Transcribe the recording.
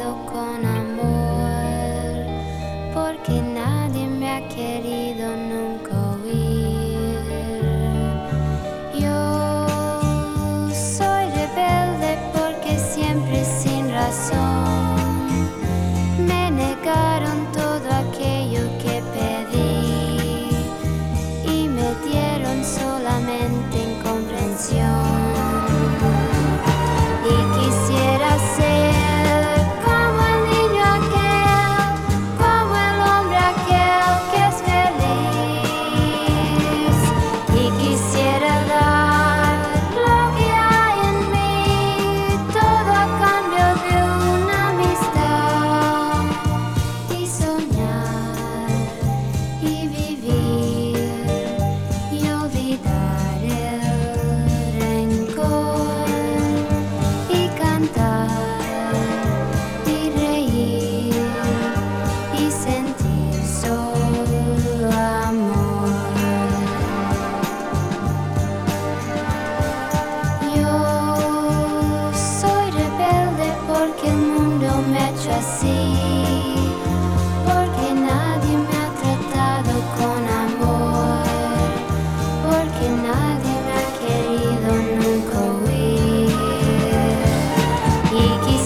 tratado con amor, porque nadie me ha querido nunca oír. Yo soy rebelde porque siempre sin razón me negaron todo aquello que pedí y me dieron solamente incomprensión. Y quisiera ser como el niño aquel, como el hombre aquel que es feliz. Y quisiera dar lo que hay en mí, todo a cambio de una amistad. Y soñar y vivir y olvidar el rencor. Y cantar y reír y sentir solo amor. Yo soy rebelde porque el mundo me ha hecho así, porque nadie me ha tratado con amor, porque nadie me ha querido nunca oír. Y